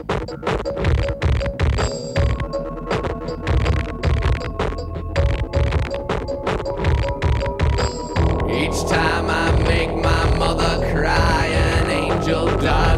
Each time I make my mother cry, an angel dies.